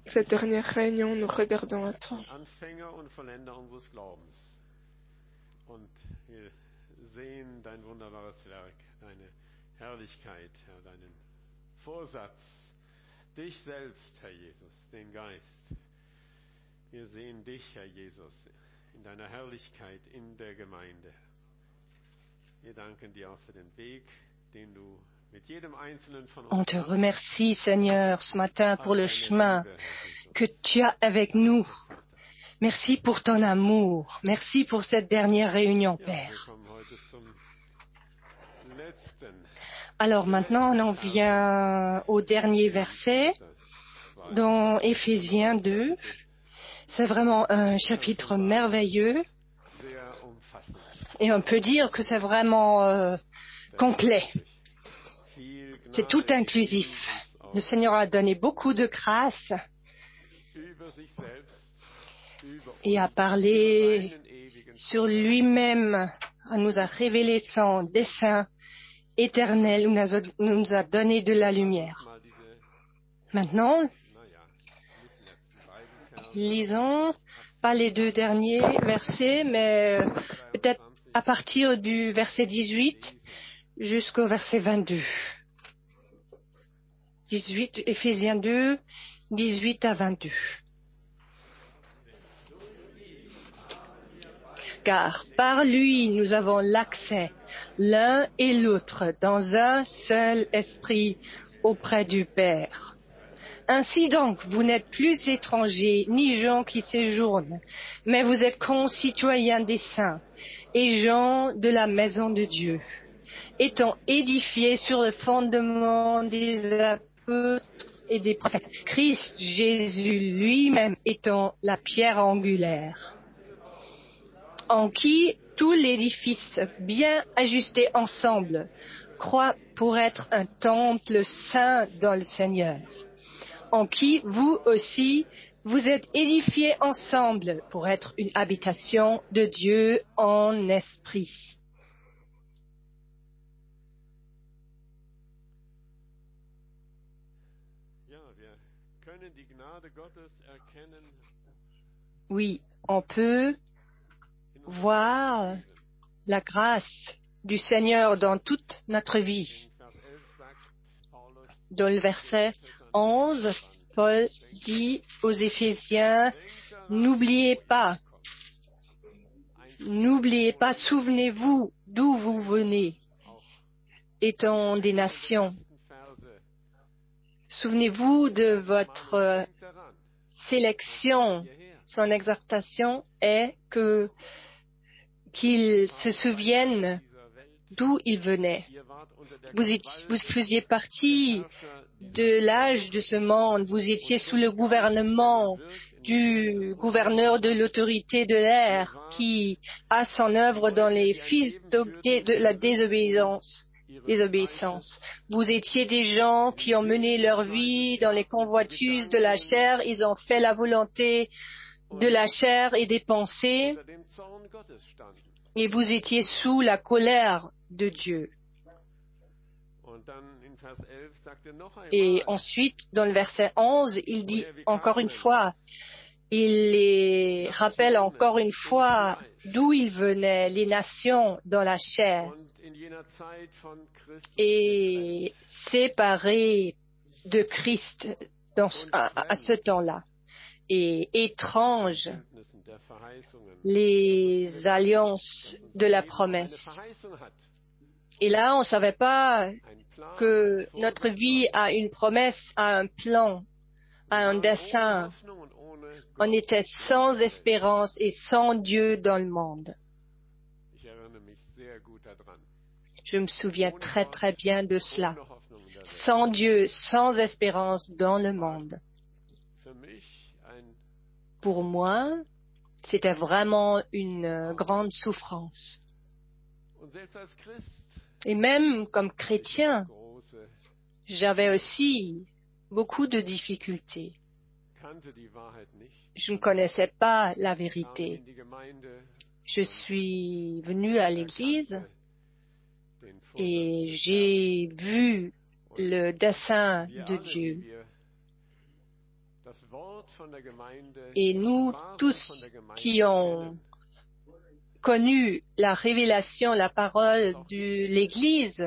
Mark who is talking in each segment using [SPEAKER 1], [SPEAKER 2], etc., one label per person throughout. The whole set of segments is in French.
[SPEAKER 1] cette dernière réunion, nous regardons à toi.
[SPEAKER 2] Anfänger und Vollender unseres Glaubens. Und wir sehen dein wunderbares Werk, deine Herrlichkeit, Herr, deinen Vorsatz, dich selbst, Herr Jesus, den Geist. Wir sehen dich, Herr Jesus, in deiner Herrlichkeit in der Gemeinde. Wir danken dir auch für den Weg, den du mit jedem Einzelnen von uns
[SPEAKER 3] On te remercie, Seigneur, ce matin pour le chemin que tu as avec nous. Merci pour ton amour. Merci pour cette dernière réunion, Père. Alors maintenant, on en vient au dernier verset dans Éphésiens 2. C'est vraiment un chapitre merveilleux et on peut dire que c'est vraiment complet. C'est tout inclusif. Le Seigneur a donné beaucoup de grâce et a parlé sur lui-même, nous a révélé son dessein éternel, nous a donné de la lumière. Maintenant, lisons pas les 2 derniers versets, mais peut-être à partir du verset 18 jusqu'au verset 22. 18, Éphésiens 2, 18 à 22. Car par lui, nous avons l'accès, l'un et l'autre, dans un seul esprit auprès du Père. Ainsi donc, vous n'êtes plus étrangers, ni gens qui séjournent, mais vous êtes concitoyens des saints et gens de la maison de Dieu, étant édifiés sur le fondement des apôtres et des prophètes, Christ Jésus lui-même étant la pierre angulaire, en qui tout l'édifice bien ajusté ensemble croît pour être un temple saint dans le Seigneur, en qui vous aussi vous êtes édifiés ensemble pour être une habitation de Dieu en esprit. Oui, on peut voir la grâce du Seigneur dans toute notre vie. Dans le verset 11, Paul dit aux Éphésiens, n'oubliez pas, souvenez-vous d'où vous venez, étant des nations. Souvenez-vous de votre sélection. Son exhortation est qu'ils se souviennent d'où ils venaient. Vous faisiez partie de l'âge de ce monde. Vous étiez sous le gouvernement du gouverneur de l'autorité de l'air qui a son œuvre dans les fils de la désobéissance. Vous étiez des gens qui ont mené leur vie dans les convoitises de la chair. Ils ont fait la volonté de la chair et des pensées. Et vous étiez sous la colère de Dieu. Et ensuite, dans le verset 11, il dit encore une fois, il les rappelle encore une fois d'où ils venaient, les nations dans la chair, et séparés de Christ à ce temps-là, et étranges les alliances de la promesse. Et là, on ne savait pas que notre vie a une promesse, a un plan, a un dessein. On était sans espérance et sans Dieu dans le monde. Je me souviens très très bien de cela. Sans Dieu, sans espérance dans le monde. Pour moi, c'était vraiment une grande souffrance. Et même comme chrétien, j'avais aussi beaucoup de difficultés. Je ne connaissais pas la vérité. Je suis venu à l'église et j'ai vu le dessein de Dieu. Et nous tous qui ont connu la révélation, la parole de l'Église,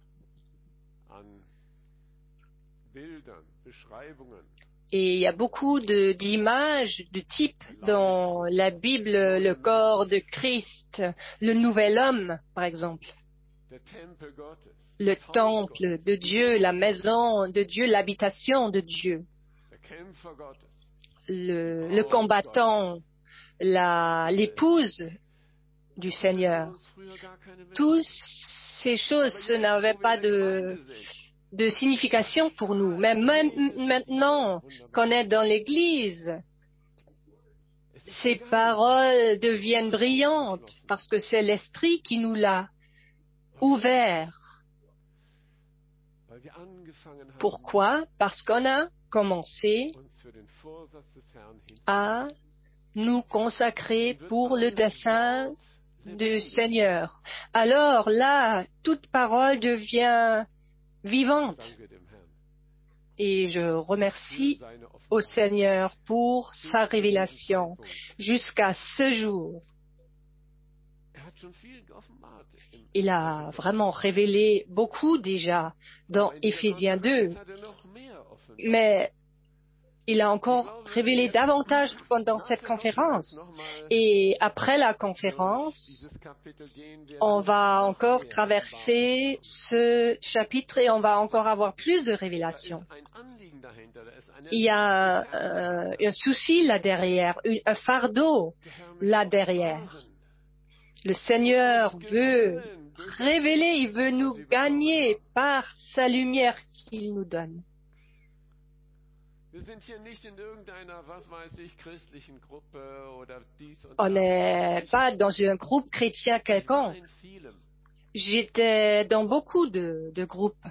[SPEAKER 3] et il y a beaucoup d'images, de types dans la Bible, le corps de Christ, le nouvel homme, par exemple, le temple de Dieu, la maison de Dieu, l'habitation de Dieu, le combattant, l'épouse du Seigneur. Toutes ces choses n'avaient pas de signification pour nous. Mais même maintenant qu'on est dans l'Église, ces paroles deviennent brillantes parce que c'est l'Esprit qui nous l'a ouvert. Pourquoi? Parce qu'on a commencé à nous consacrer pour le dessein du Seigneur. Alors là, toute parole devient vivante. Et je remercie au Seigneur pour sa révélation jusqu'à ce jour. Il a vraiment révélé beaucoup déjà dans Éphésiens 2, mais il a encore révélé davantage pendant cette conférence. Et après la conférence, on va encore traverser ce chapitre et on va encore avoir plus de révélations. Il y a un souci là derrière, un fardeau là derrière. Le Seigneur veut révéler, il veut nous gagner par sa lumière qu'il nous donne. On n'est pas dans un groupe chrétien quelconque. J'étais dans beaucoup de groupes.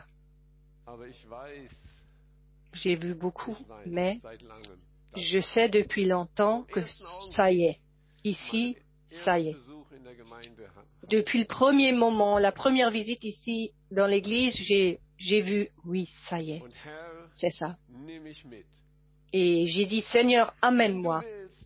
[SPEAKER 3] J'ai vu beaucoup, mais je sais depuis longtemps que ça y est. Ici, ça y est. Depuis le premier moment, la première visite ici dans l'église, j'ai vu, oui, ça y est. C'est ça. Et j'ai dit, Seigneur, amène-moi.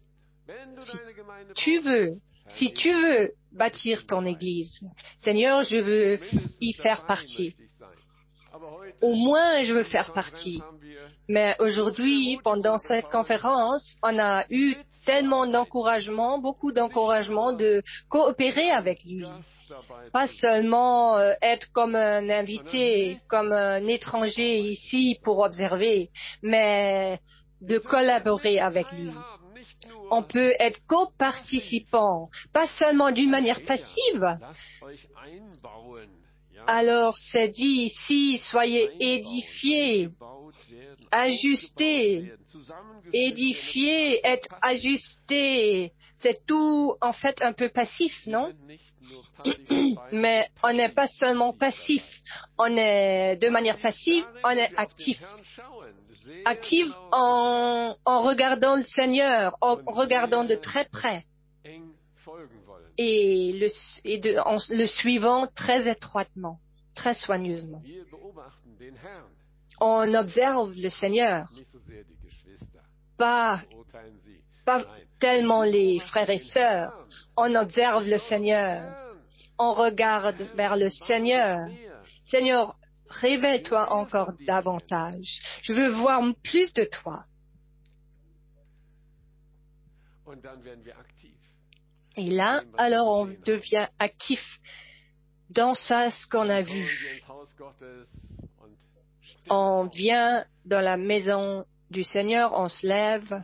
[SPEAKER 3] Si tu veux bâtir ton église, Seigneur, je veux y faire partie. Au moins, je veux faire partie. Mais aujourd'hui, pendant cette conférence, on a eu tellement d'encouragement, beaucoup d'encouragement de coopérer avec lui. Pas seulement être comme un invité, comme un étranger ici pour observer, mais de collaborer avec lui. On peut être coparticipant, pas seulement d'une manière passive. Alors c'est dit ici, soyez édifiés, ajustés, édifiés, être ajustés. C'est tout en fait un peu passif, non? Mais on n'est pas seulement passif, on est de manière passive, on est actif. Actif en regardant le Seigneur, en regardant de très près et en le suivant très étroitement, très soigneusement. On observe le Seigneur, pas tellement les frères et sœurs. On observe le Seigneur. On regarde vers le Seigneur. Seigneur, révèle-toi encore davantage. Je veux voir plus de toi. Et là, alors on devient actif dans ça, ce qu'on a vu. On vient dans la maison du Seigneur, on se lève,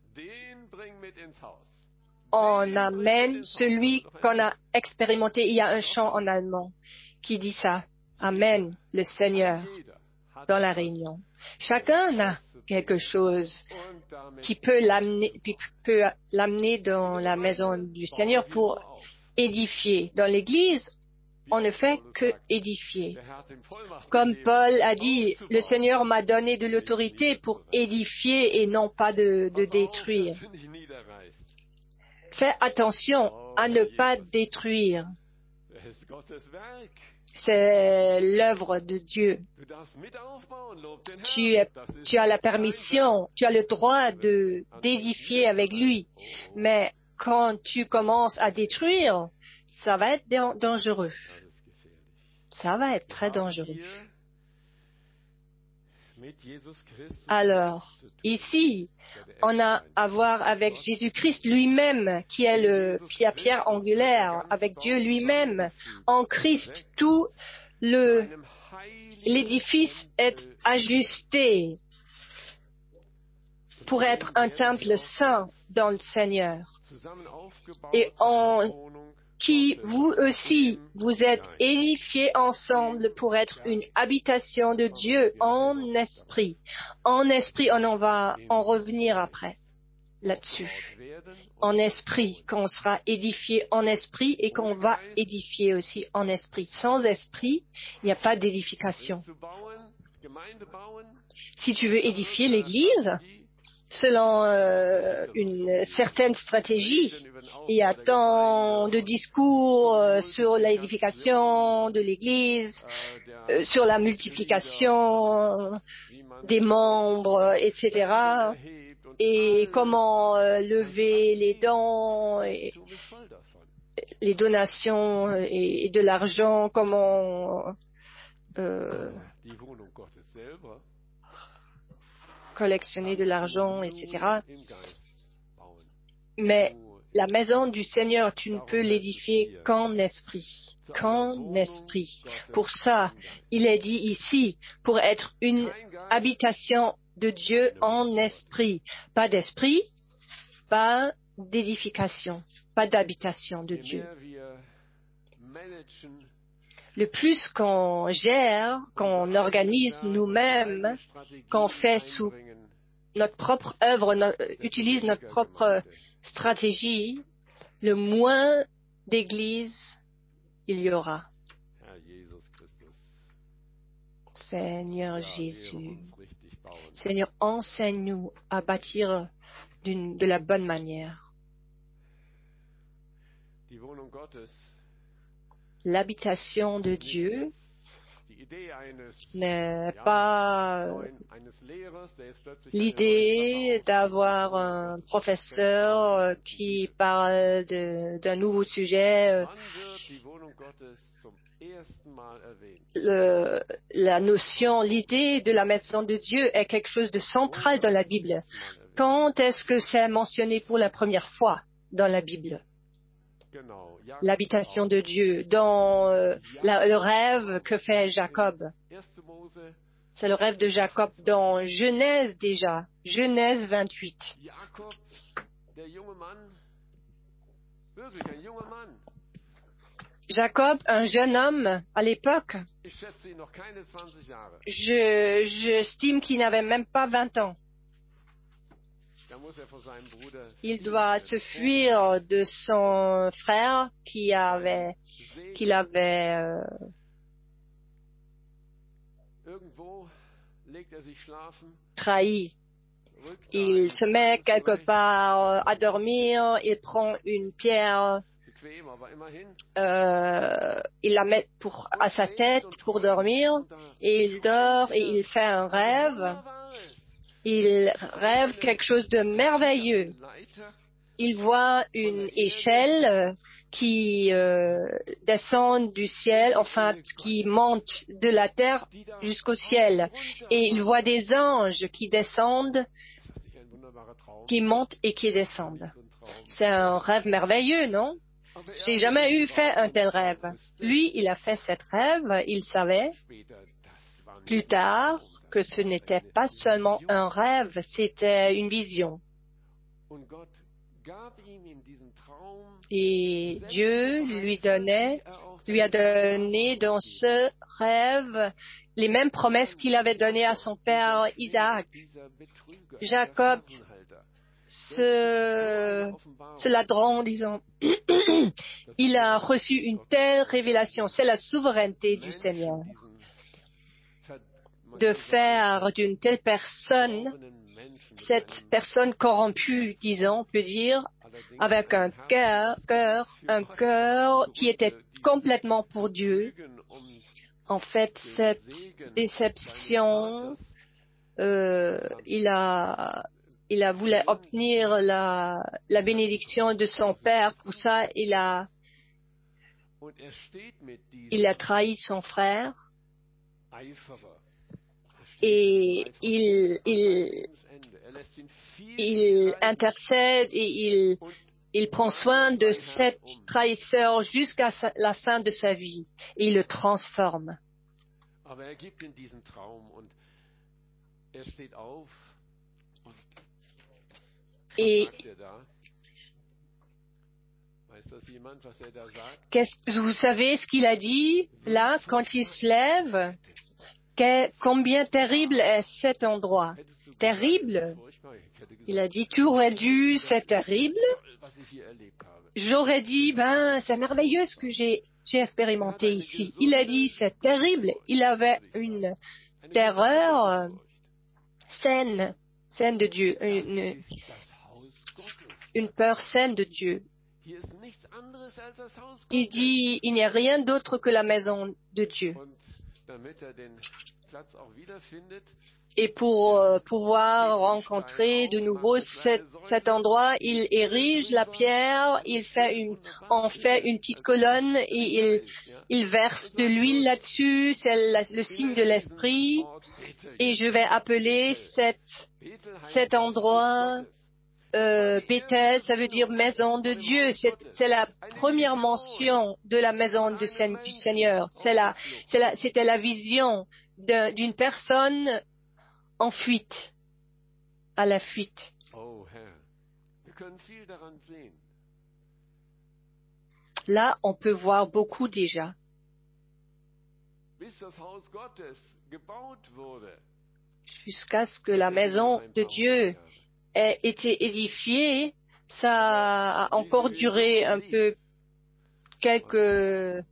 [SPEAKER 3] on amène celui qu'on a expérimenté. Il y a un chant en allemand qui dit ça. Amène le Seigneur dans la réunion. Chacun a quelque chose qui peut l'amener dans la maison du Seigneur pour édifier. Dans l'Église, on ne fait que édifier. Comme Paul a dit, le Seigneur m'a donné de l'autorité pour édifier et non pas de détruire. Fais attention à ne pas détruire. C'est l'œuvre de Dieu. Tu as la permission, tu as le droit d'édifier avec lui. Mais quand tu commences à détruire, ça va être dangereux. Ça va être très dangereux. Alors, ici, on a à voir avec Jésus-Christ lui-même, qui est la pierre angulaire, avec Dieu lui-même. En Christ, tout l'édifice est ajusté pour être un temple saint dans le Seigneur. Et qui vous aussi, vous êtes édifiés ensemble pour être une habitation de Dieu en esprit. En esprit, on va en revenir après là-dessus. En esprit, qu'on sera édifié en esprit et qu'on va édifier aussi en esprit. Sans esprit, il n'y a pas d'édification. Si tu veux édifier l'Église, selon une certaine stratégie, il y a tant de discours sur l'édification de l'Église, sur la multiplication des membres, etc. Et comment lever les dons, et les donations et de l'argent, comment collectionner de l'argent, etc. Mais la maison du Seigneur, tu ne peux l'édifier qu'en esprit. Qu'en esprit. Pour ça, il est dit ici, pour être une habitation de Dieu en esprit. Pas d'esprit, pas d'édification, pas d'habitation de Dieu. Le plus qu'on gère, qu'on organise nous-mêmes, qu'on fait sous notre propre œuvre, utilise notre propre stratégie, le moins d'églises il y aura. Seigneur Jésus, Seigneur, enseigne-nous à bâtir de la bonne manière. L'habitation de Dieu n'est pas l'idée d'avoir un professeur qui parle d'un nouveau sujet. La notion, l'idée de la maison de Dieu est quelque chose de central dans la Bible. Quand est-ce que c'est mentionné pour la première fois dans la Bible? L'habitation de Dieu, dans le rêve que fait Jacob. C'est le rêve de Jacob dans Genèse déjà, Genèse 28. Jacob, un jeune homme à l'époque, j'estime qu'il n'avait même pas 20 ans. Il doit se fuir de son frère qu'il avait trahi. Il se met quelque part à dormir, il prend une pierre, il la met à sa tête pour dormir, et il dort et il fait un rêve. Il rêve quelque chose de merveilleux. Il voit une échelle qui descend du ciel, enfin qui monte de la terre jusqu'au ciel. Et il voit des anges qui descendent, qui montent et qui descendent. C'est un rêve merveilleux, non? Je n'ai jamais fait un tel rêve. Lui, il a fait cet rêve, il savait plus tard que ce n'était pas seulement un rêve, c'était une vision. Et Dieu lui a donné dans ce rêve les mêmes promesses qu'il avait données à son père Isaac. Jacob, ce ladron, disons, il a reçu une telle révélation. C'est la souveraineté du Seigneur de faire d'une telle personne, cette personne corrompue, disons, on peut dire, avec un cœur qui était complètement pour Dieu. En fait, cette déception, il a voulu obtenir la bénédiction de son père. Pour ça, il a trahi son frère. Et il intercède et il prend soin de cet trahisseur jusqu'à la fin de sa vie. Et il le transforme. Et vous savez ce qu'il a dit là quand il se lève? Combien terrible est cet endroit? Terrible? Il a dit, tu aurais dû, c'est terrible. J'aurais dit, c'est merveilleux ce que j'ai expérimenté ici. Il a dit, c'est terrible. Il avait une terreur saine de Dieu, une peur saine de Dieu. Il dit, il n'y a rien d'autre que la maison de Dieu. Et pour pouvoir rencontrer de nouveau cet endroit, il érige la pierre, en fait une petite colonne et il verse de l'huile là-dessus, c'est le signe de l'esprit. Et je vais appeler cet endroit Bethel, ça veut dire maison de Dieu. C'est la première mention de la maison du Seigneur. C'était la vision d'une personne en fuite, à la fuite. Là, on peut voir beaucoup déjà. Jusqu'à ce que la maison de Dieu ait été édifiée, ça a encore duré un peu quelques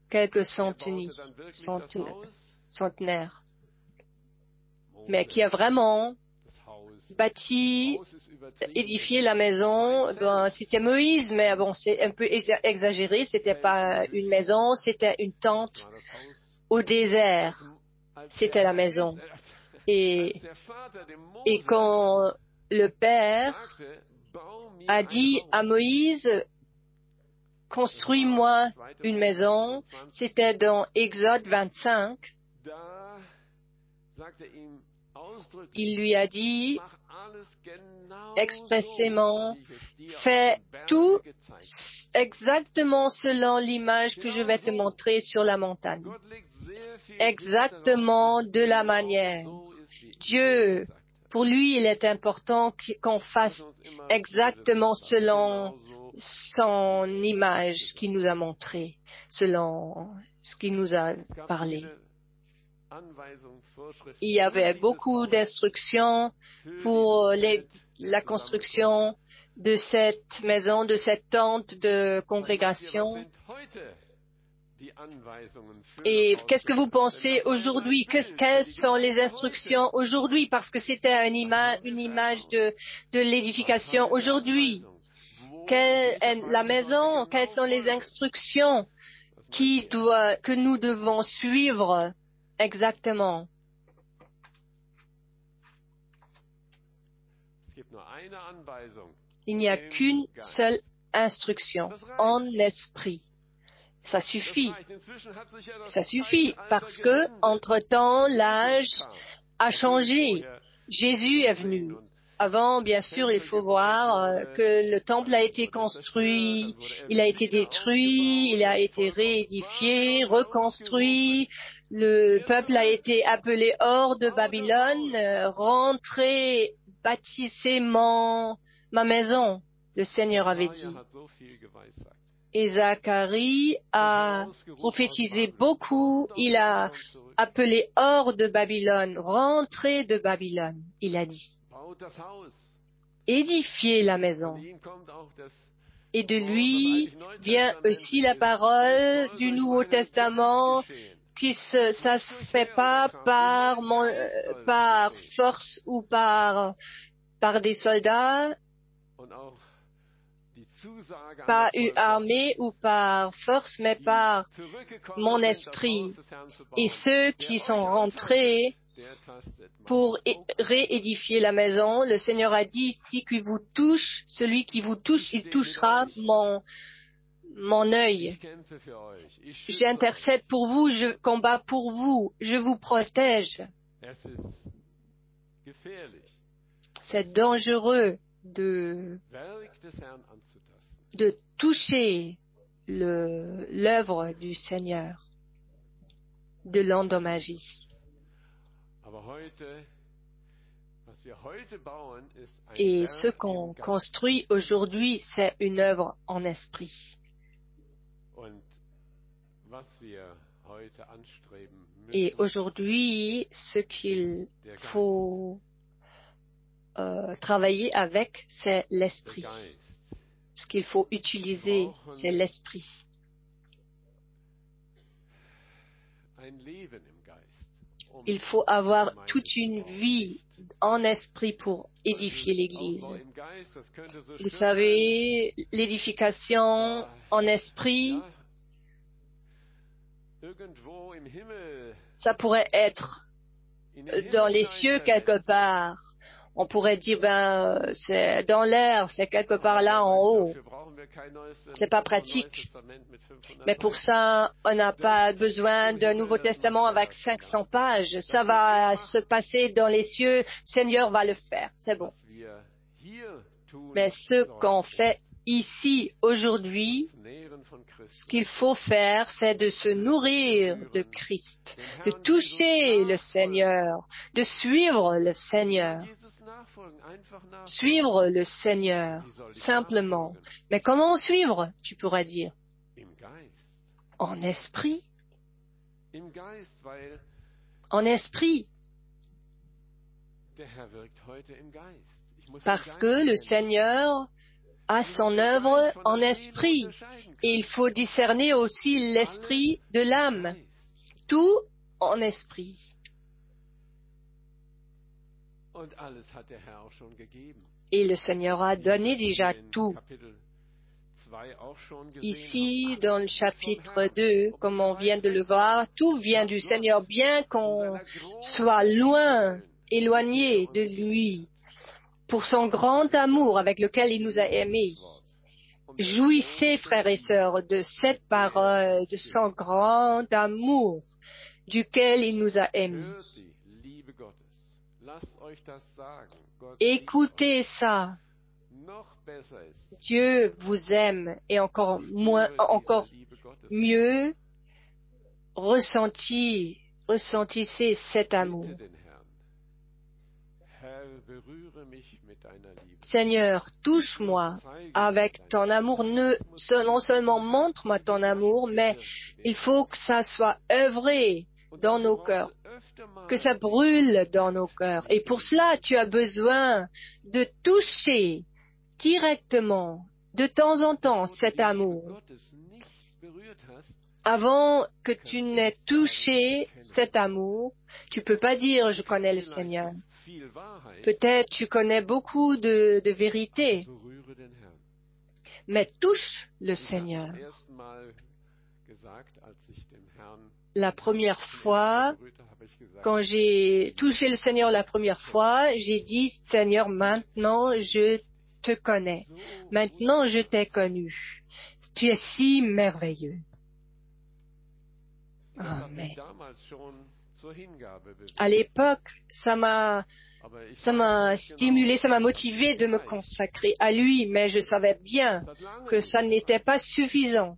[SPEAKER 3] centenaires. Mais qui a vraiment bâti, édifié la maison, c'était Moïse, mais c'est un peu exagéré, c'était pas une maison, c'était une tente au désert. C'était la maison. Et quand le Père a dit à Moïse, construis-moi une maison, c'était dans Exode 25, il lui a dit expressément, fais tout exactement selon l'image que je vais te montrer sur la montagne. Exactement de la manière. Dieu, pour lui, il est important qu'on fasse exactement selon son image qu'il nous a montré, selon ce qu'il nous a parlé. Il y avait beaucoup d'instructions pour la construction de cette maison, de cette tente de congrégation. Et qu'est-ce que vous pensez aujourd'hui? Quelles sont les instructions aujourd'hui? Parce que c'était une image de l'édification aujourd'hui. Quelle est la maison? Quelles sont les instructions que nous devons suivre exactement? Il n'y a qu'une seule instruction, en esprit. Ça suffit. Ça suffit parce que, entre-temps, l'âge a changé. Jésus est venu. Avant, bien sûr, il faut voir que le temple a été construit, il a été détruit, il a été réédifié, reconstruit. Le peuple a été appelé hors de Babylone. Rentrez, bâtissez ma maison, le Seigneur avait dit. Et Zacharie a prophétisé beaucoup. Il a appelé hors de Babylone, rentrez de Babylone, il a dit. Édifiez la maison. Et de lui vient aussi la parole du Nouveau Testament, ça se fait pas par force ou par des soldats. pas armés ou par force, mais par mon esprit. Et ceux qui sont rentrés pour réédifier la maison, le Seigneur a dit, si qui vous touche, celui qui vous touche, il touchera mon œil. J'intercède pour vous, je combats pour vous, je vous protège. C'est dangereux de toucher l'œuvre du Seigneur, de l'endommager. Et ce qu'on construit aujourd'hui, c'est une œuvre en esprit. Et aujourd'hui, ce qu'il faut travailler avec, c'est l'esprit. Ce qu'il faut utiliser, c'est l'esprit. Il faut avoir toute une vie en esprit pour édifier l'Église. Vous savez, l'édification en esprit, ça pourrait être dans les cieux quelque part. On pourrait dire, c'est dans l'air, c'est quelque part là en haut. C'est pas pratique. Mais pour ça, on n'a pas besoin d'un Nouveau Testament avec 500 pages. Ça va se passer dans les cieux. Seigneur va le faire. C'est bon. Mais ce qu'on fait ici, aujourd'hui, ce qu'il faut faire, c'est de se nourrir de Christ, de toucher le Seigneur, de suivre le Seigneur. Suivre le Seigneur, simplement. Mais comment suivre, tu pourras dire? En esprit. En esprit. Parce que le Seigneur a son œuvre en esprit. Et il faut discerner aussi l'esprit de l'âme. Tout en esprit. Et le Seigneur a donné déjà tout. Ici, dans le chapitre 2, comme on vient de le voir, tout vient du Seigneur, bien qu'on soit loin, éloigné de lui, pour son grand amour avec lequel il nous a aimés. Jouissez, frères et sœurs, de cette parole, de son grand amour, duquel il nous a aimés. Écoutez ça. Dieu vous aime et encore mieux, ressentissez cet amour. Seigneur, touche-moi avec ton amour. Non seulement montre-moi ton amour, mais il faut que ça soit œuvré dans nos cœurs, que ça brûle dans nos cœurs. Et pour cela, tu as besoin de toucher directement, de temps en temps, cet amour. Avant que tu n'aies touché cet amour, tu peux pas dire « je connais le Seigneur ». Peut-être tu connais beaucoup de vérité, mais touche le Seigneur. La première fois, quand j'ai touché le Seigneur la première fois, j'ai dit « Seigneur, maintenant je te connais. Maintenant je t'ai connu. Tu es si merveilleux. » Amen. À l'époque, ça m'a stimulé, ça m'a motivé de me consacrer à lui, mais je savais bien que ça n'était pas suffisant.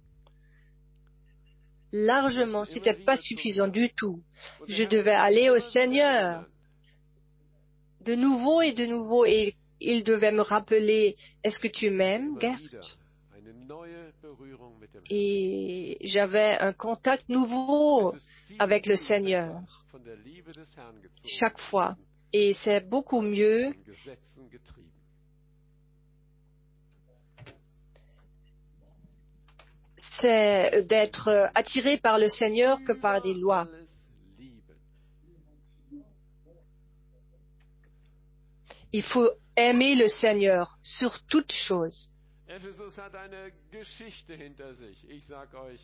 [SPEAKER 3] Largement, c'était pas suffisant du tout. Je devais aller au Seigneur de nouveau, et il devait me rappeler, est-ce que tu m'aimes, Gert? Et j'avais un contact nouveau avec le Seigneur chaque fois. Et c'est beaucoup mieux c'est d'être attiré par le Seigneur que par des lois. Il faut aimer le Seigneur sur toute chose.
[SPEAKER 2] Ephesus hat eine Geschichte hinter sich. Ich sag euch,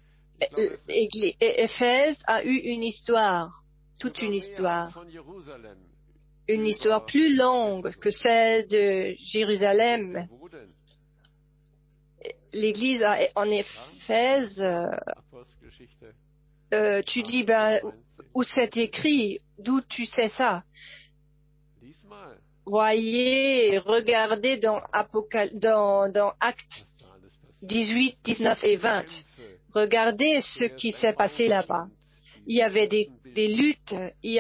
[SPEAKER 3] Éphèse a eu une histoire, toute une histoire. Une histoire plus longue que celle de Jérusalem. L'Église en Éphèse, tu dis, où c'est écrit? D'où tu sais ça? Voyez, regardez dans Actes 18, 19 et 20. Regardez ce qui s'est passé là-bas. Il y avait des luttes, il y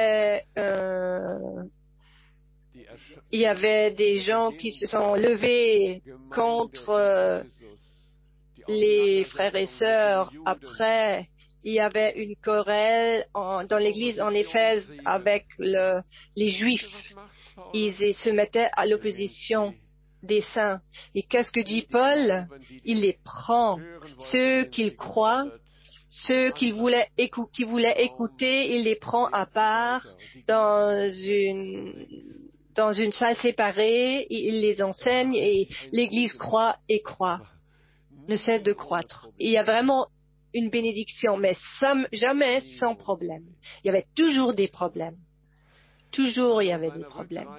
[SPEAKER 3] avait des gens qui se sont levés contre les frères et sœurs. Après, il y avait une querelle dans l'église en Éphèse avec les Juifs. Ils se mettaient à l'opposition des saints. Et qu'est-ce que dit Paul? Il les prend. Ceux qu'il croit, ceux qui voulaient écouter, il les prend à part dans une salle séparée, et il les enseigne et l'Église croît et croît, ne cesse de croître. Il y a vraiment une bénédiction, mais jamais sans problème. Il y avait toujours des problèmes. Toujours il y avait des problèmes.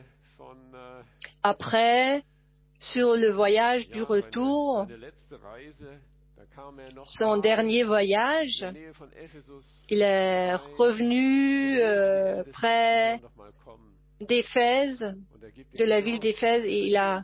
[SPEAKER 3] Après, sur le voyage du retour, son dernier voyage, il est revenu près d'Éphèse, de la ville d'Éphèse, et il a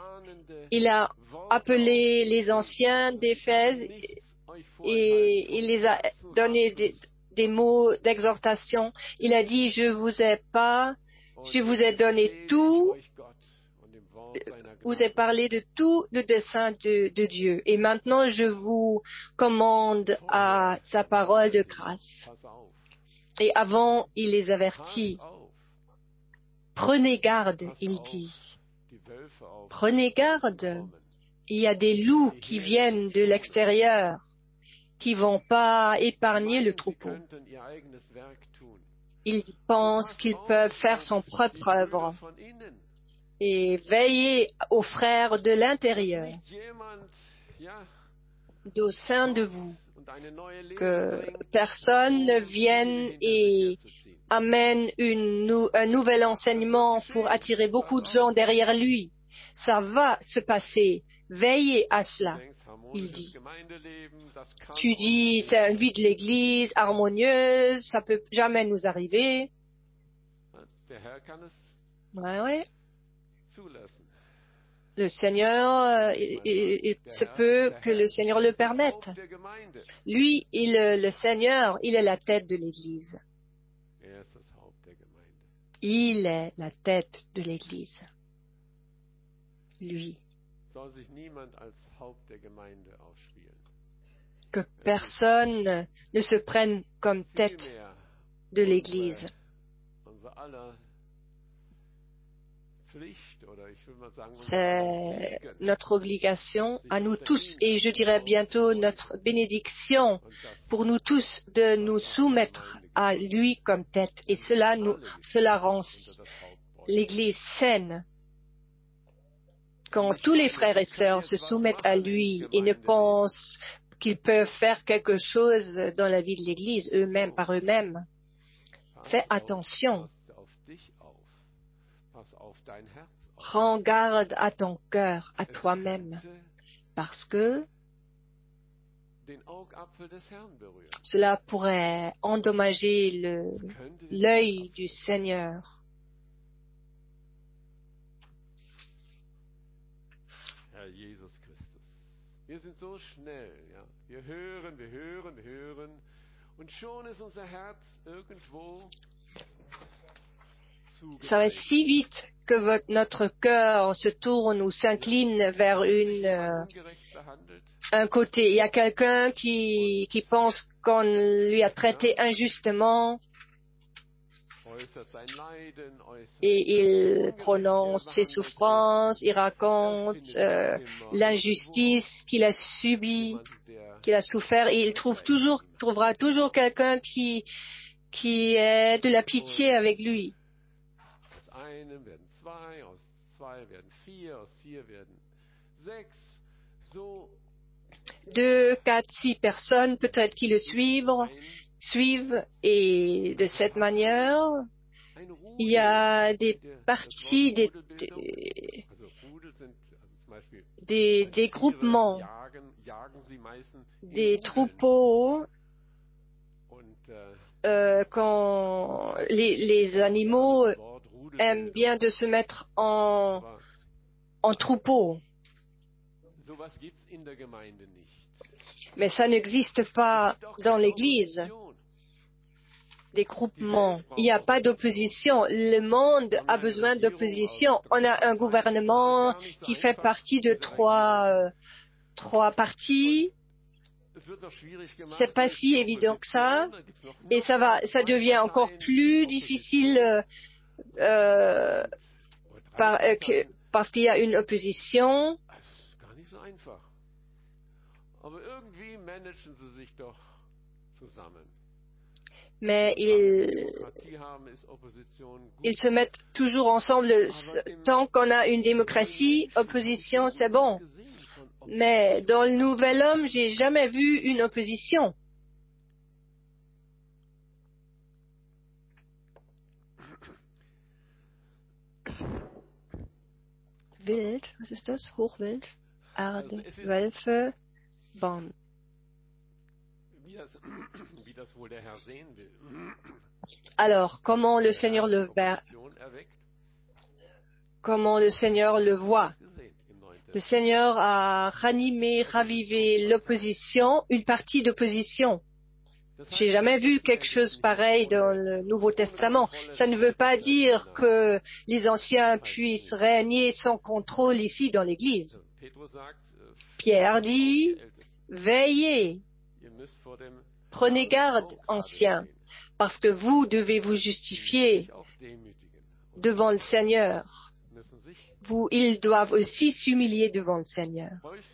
[SPEAKER 3] appelé les anciens d'Éphèse et il les a donné des mots d'exhortation. Il a dit, je vous ai donné tout, vous ai parlé de tout le dessein de Dieu. Et maintenant, je vous commande à sa parole de grâce. Et avant, il les avertit. Prenez garde, il dit. Prenez garde. Il y a des loups qui viennent de l'extérieur, qui vont pas épargner le troupeau. Ils pensent qu'ils peuvent faire son propre œuvre. Et veillez aux frères de l'intérieur, au sein de vous, que personne ne vienne et amène un nouvel enseignement pour attirer beaucoup de gens derrière lui. Ça va se passer. Veillez à cela, il dit. Tu dis, c'est une vie de l'Église harmonieuse, ça peut jamais nous arriver. Ouais. Le Seigneur, il se peut que le Seigneur le permette. Lui, le Seigneur, il est la tête de l'Église. Il est la tête de l'Église. Lui. Que personne ne se prenne comme tête de l'Église. C'est notre obligation à nous tous, et je dirais bientôt notre bénédiction pour nous tous de nous soumettre à lui comme tête. Et cela rend l'Église saine. Quand tous les frères et sœurs se soumettent à lui et ne pensent qu'ils peuvent faire quelque chose dans la vie de l'Église eux-mêmes par eux-mêmes, fais attention. Prends garde à ton cœur, à toi-même, parce que cela pourrait endommager l'œil du Seigneur.
[SPEAKER 2] Herr Jesus Christus, wir sind so schnell, ja. Wir hören, und schon ist unser Herz irgendwo.
[SPEAKER 3] Ça va si vite que notre cœur se tourne ou s'incline vers un côté. Il y a quelqu'un qui pense qu'on lui a traité injustement et il prononce ses souffrances, il raconte l'injustice qu'il a subie, qu'il a souffert, et il trouvera toujours quelqu'un qui ait de la pitié avec lui. 2, 4, 6 personnes peut-être qui le suivent et de cette manière, il y a des parties, des groupements, des troupeaux, quand les animaux aiment bien de se mettre en troupeau. Mais ça n'existe pas dans l'Église. Des groupements. Il n'y a pas d'opposition. Le monde a besoin d'opposition. On a un gouvernement qui fait partie de trois partis. C'est pas si évident que ça. Et ça devient encore plus difficile parce qu'il y a une opposition. Mais ils se mettent toujours ensemble. Tant qu'on a une démocratie, opposition, c'est bon. Mais dans le Nouvel Homme, j'ai jamais vu une opposition. Wild, was ist das? Hochwild, Erde, Wölfe, Baum. Alors, comment le Seigneur le voit? Le Seigneur a ranimé, ravivé l'opposition, une partie d'opposition. J'ai jamais vu quelque chose pareil dans le Nouveau Testament. Ça ne veut pas dire que les anciens puissent régner sans contrôle ici dans l'Église. Pierre dit, veillez, prenez garde, anciens, parce que vous devez vous justifier devant le Seigneur. Ils doivent aussi s'humilier devant le Seigneur.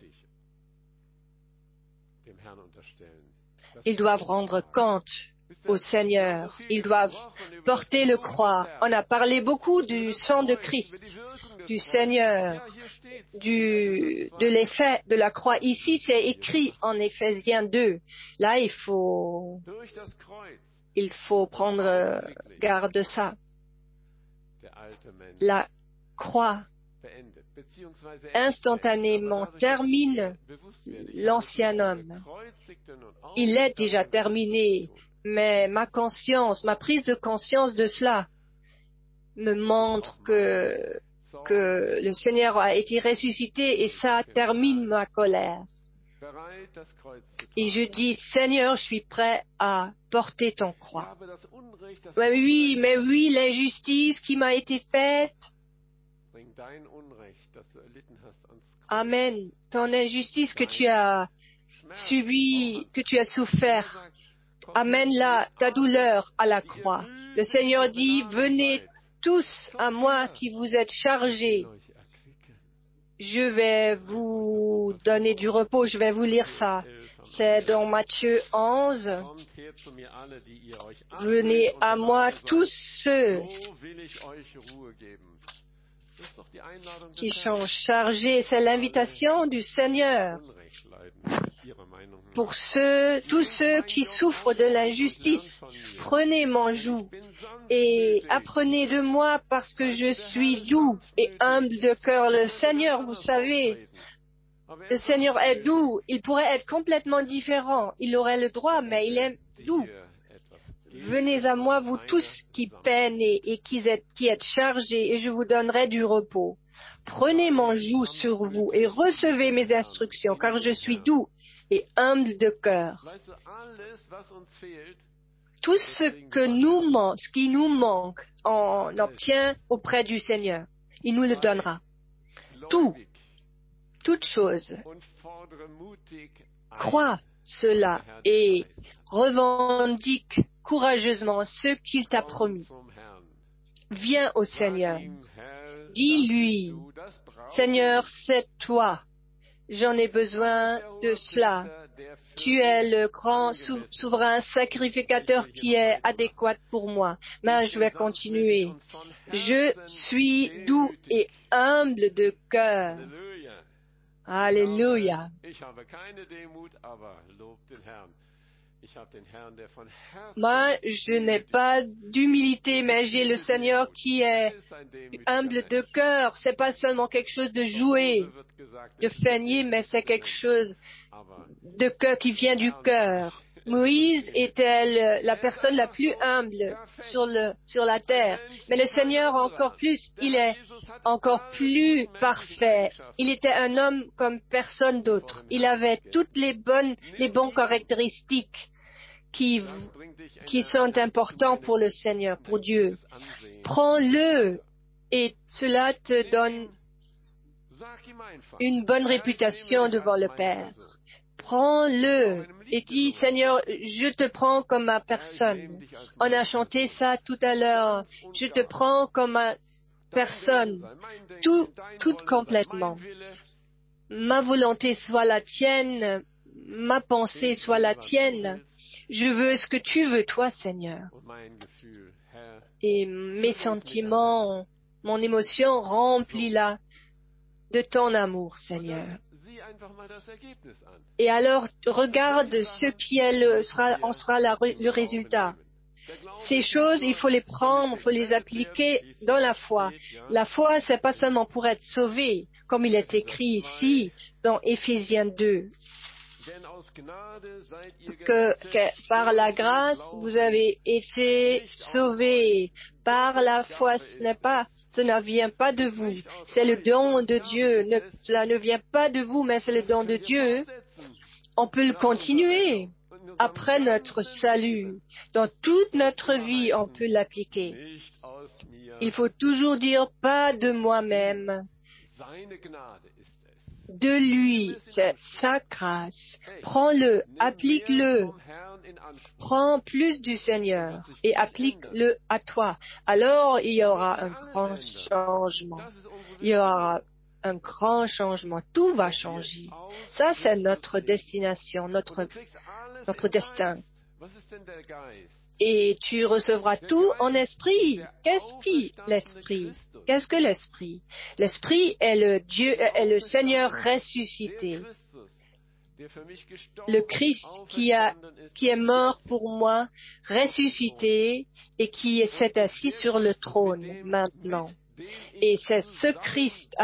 [SPEAKER 3] Ils doivent rendre compte au Seigneur. Ils doivent porter le croix. On a parlé beaucoup du sang de Christ, du Seigneur, de l'effet de la croix. Ici, c'est écrit en Éphésiens 2. Là, il faut prendre garde de ça. La croix instantanément termine l'ancien homme. Il est déjà terminé, mais ma prise de conscience de cela me montre que le Seigneur a été ressuscité et ça termine ma colère. Et je dis, Seigneur, je suis prêt à porter ton croix. Mais oui, l'injustice qui m'a été faite. Amen. Ton injustice que tu as subie, que tu as souffert, amène-la, ta douleur, à la croix. Le Seigneur dit, venez tous à moi qui vous êtes chargés. Je vais vous donner du repos. Je vais vous lire ça. C'est dans Matthieu 11. Venez à moi tous ceux qui sont chargés. C'est l'invitation du Seigneur. Pour tous ceux qui souffrent de l'injustice, prenez mon joug et apprenez de moi parce que je suis doux et humble de cœur. Le Seigneur, vous savez, le Seigneur est doux. Il pourrait être complètement différent. Il aurait le droit, mais il est doux. Venez à moi, vous tous qui peinez et qui êtes chargés, et je vous donnerai du repos. Prenez mon joug sur vous et recevez mes instructions, car je suis doux et humble de cœur. Tout ce qui nous manque, on obtient auprès du Seigneur. Il nous le donnera. Toute chose. Crois cela et revendique courageusement ce qu'il t'a promis. Viens au Seigneur. Dis-lui, Seigneur, c'est toi. J'en ai besoin de cela. Tu es le grand souverain sacrificateur qui est adéquat pour moi. Mais je vais continuer. Je suis doux et humble de cœur. Alléluia.
[SPEAKER 2] Ich habe keine Demut, aber lob den Herrn. Ich habe den Herrn, der von
[SPEAKER 3] Moi,
[SPEAKER 2] Herzen
[SPEAKER 3] je n'ai pas d'humilité, mais j'ai le Seigneur qui est humble de cœur. C'est pas seulement quelque chose de joué, de feigné, mais c'est quelque chose de cœur qui vient du cœur. Moïse était la personne la plus humble sur la terre. Mais le Seigneur encore plus, il est encore plus parfait. Il était un homme comme personne d'autre. Il avait toutes les bonnes caractéristiques qui sont importants pour le Seigneur, pour Dieu. Prends-le et cela te donne une bonne réputation devant le Père. Prends-le et dis, Seigneur, je te prends comme ma personne. On a chanté ça tout à l'heure. Je te prends comme ma personne, tout complètement. Ma volonté soit la tienne, ma pensée soit la tienne. Je veux ce que tu veux, toi, Seigneur. Et mes sentiments, mon émotion, remplis-la de ton amour, Seigneur. Et alors, regarde ce qui est le résultat. Ces choses, il faut les prendre, il faut les appliquer dans la foi. La foi, c'est pas seulement pour être sauvé, comme il est écrit ici dans Éphésiens 2. Que par la grâce, vous avez été sauvés. Par la foi, ce ne vient pas de vous. C'est le don de Dieu. Cela ne vient pas de vous, mais c'est le don de Dieu. On peut le continuer. Après notre salut, dans toute notre vie, on peut l'appliquer. Il faut toujours dire pas de moi-même. De lui, c'est sa grâce. Prends-le, applique-le. Prends plus du Seigneur et applique-le à toi. Alors, il y aura un grand changement. Il y aura un grand changement. Tout va changer. Ça, c'est notre destination, notre destin. Et tu recevras tout en esprit. Qu'est-ce que l'esprit? L'esprit est le Seigneur ressuscité. Le Christ qui est mort pour moi, ressuscité et qui s'est assis sur le trône maintenant. Et c'est ce Christ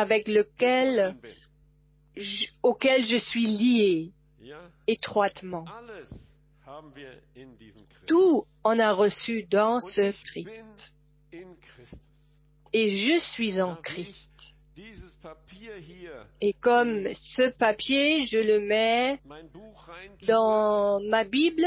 [SPEAKER 3] auquel je suis lié étroitement. Tout on a reçu dans ce Christ. Et je suis en Christ. Et comme ce papier, je le mets dans ma Bible,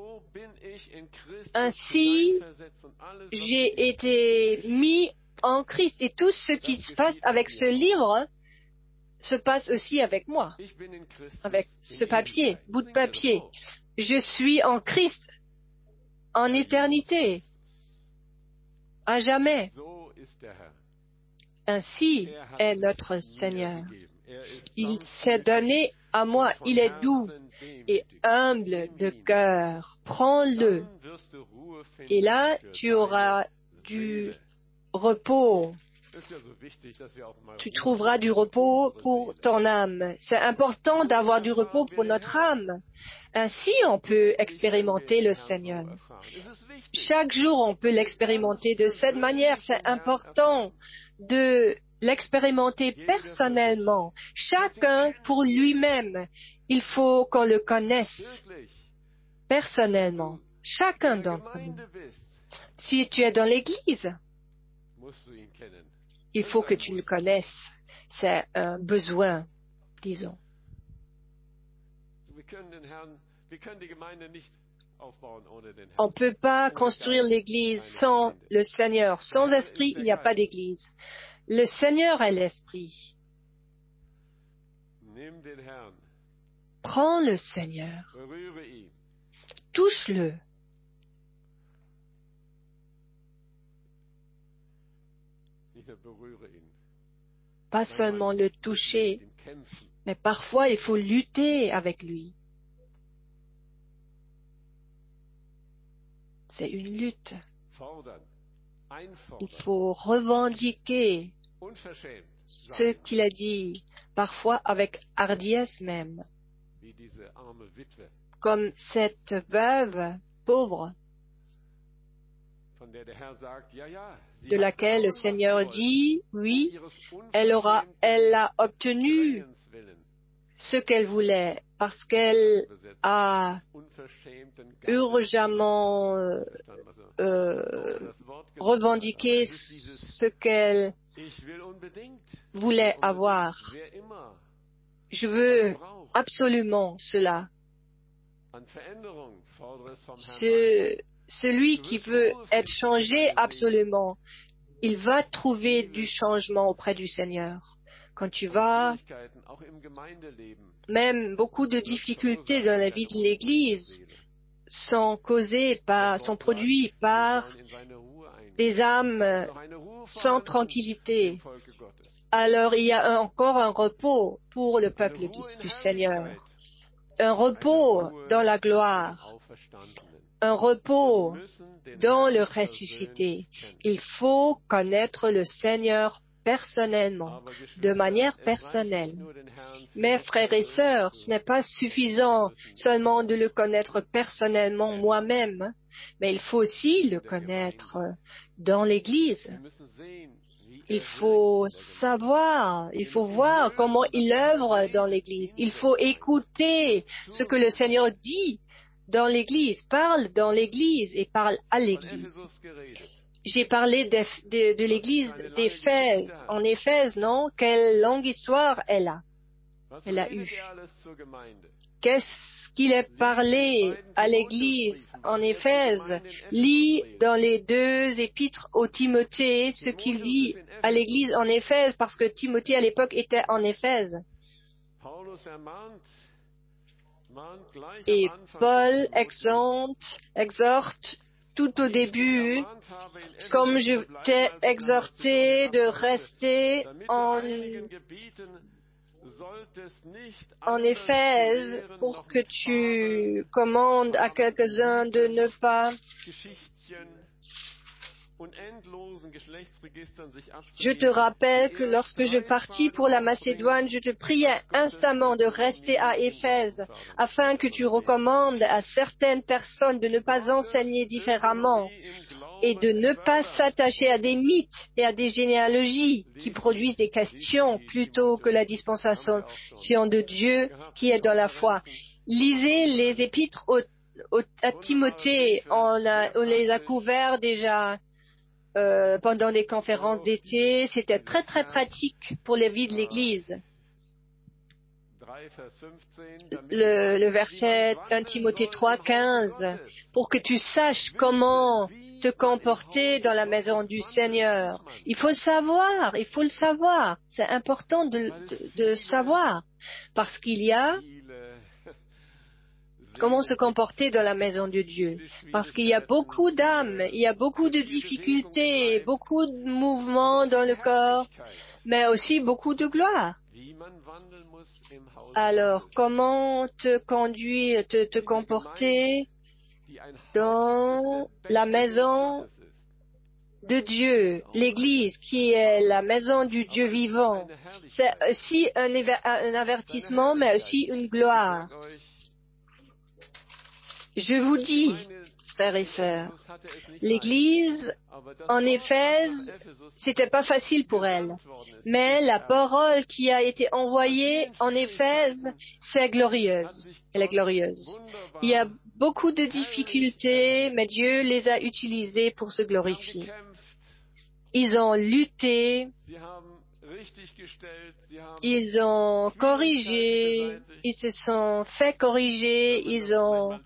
[SPEAKER 3] ainsi j'ai été mis en Christ. Et tout ce qui se passe avec ce livre se passe aussi avec moi, avec ce papier, bout de papier. Je suis en Christ, en éternité, à jamais. Ainsi est notre Seigneur. Il s'est donné à moi. Il est doux et humble de cœur. Prends-le. Et là, tu auras du repos. Tu trouveras du repos pour ton âme. C'est important d'avoir du repos pour notre âme. Ainsi, on peut expérimenter le Seigneur. Chaque jour, on peut l'expérimenter de cette manière. C'est important de l'expérimenter personnellement. Chacun pour lui-même. Il faut qu'on le connaisse personnellement. Chacun d'entre nous. Si tu es dans l'Église, il faut que tu le connaisses. C'est un besoin, disons. On ne peut pas construire l'Église sans le Seigneur. Sans esprit, il n'y a pas d'Église. Le Seigneur est l'Esprit. Prends le Seigneur. Touche-le. Pas seulement le toucher, mais parfois il faut lutter avec lui. C'est une lutte. Il faut revendiquer ce qu'il a dit. parfois avec hardiesse même,
[SPEAKER 2] wie diese arme Witwe,
[SPEAKER 3] comme cette veuve pauvre
[SPEAKER 2] von der der Herr sagt, ja, ja, sie
[SPEAKER 3] de
[SPEAKER 2] hat
[SPEAKER 3] laquelle le
[SPEAKER 2] bekommen, was sie
[SPEAKER 3] Seigneur
[SPEAKER 2] wollte,
[SPEAKER 3] dit, oui,
[SPEAKER 2] ihres
[SPEAKER 3] elle a obtenu
[SPEAKER 2] Drängens willen.
[SPEAKER 3] ce qu'elle voulait, parce qu'elle a urgemment revendiqué ce qu'elle voulait avoir. Je veux absolument cela. Celui qui veut être changé absolument, il va trouver du changement auprès du Seigneur. Quand tu vas, même beaucoup de difficultés dans la vie de l'Église sont produites par des âmes sans tranquillité. Alors il y a encore un repos pour le peuple du Seigneur. Un repos dans la gloire. Un repos dans le ressuscité. Il faut connaître le Seigneur personnellement, de manière personnelle. Mes frères et sœurs, ce n'est pas suffisant seulement de le connaître personnellement moi-même, mais il faut aussi le connaître dans l'Église. Il faut savoir, il faut voir comment il œuvre dans l'Église. Il faut écouter ce que le Seigneur dit dans l'Église, parle dans l'Église et parle à l'Église. J'ai parlé de l'Église d'Éphèse. En Éphèse, non? Quelle longue histoire elle a eue. Qu'est-ce qu'il a parlé à l'Église en Éphèse? Lis dans les 2 épîtres au Timothée ce qu'il dit à l'Église en Éphèse, parce que Timothée à l'époque était en Éphèse. Et Paul exhorte tout au début, comme je t'ai exhorté de rester en Éphèse pour que tu commandes à quelques-uns de ne pas. Je te rappelle que lorsque je partis pour la Macédoine, je te priais instamment de rester à Éphèse, afin que tu recommandes à certaines personnes de ne pas enseigner différemment et de ne pas s'attacher à des mythes et à des généalogies qui produisent des questions plutôt que la dispensation de Dieu qui est dans la foi. Lisez les épîtres à Timothée, on les a couverts déjà pendant les conférences d'été. C'était très très pratique pour les vies de l'Église. Le verset 1 Timothée 3:15, pour que tu saches comment te comporter dans la maison du Seigneur. Il faut le savoir. C'est important de savoir, parce qu'il y a comment se comporter dans la maison de Dieu. Parce qu'il y a beaucoup d'âmes, il y a beaucoup de difficultés, beaucoup de mouvements dans le corps, mais aussi beaucoup de gloire. Alors, comment te conduire, te comporter dans la maison de Dieu, l'Église, qui est la maison du Dieu vivant. C'est aussi un avertissement, mais aussi une gloire. Je vous dis, frères et sœurs, l'Église en Éphèse, c'était pas facile pour elle. Mais la parole qui a été envoyée en Éphèse, c'est glorieuse. Elle est glorieuse. Il y a beaucoup de difficultés, mais Dieu les a utilisées pour se glorifier. Ils ont lutté, ils ont corrigé, ils se sont fait corriger, ils ont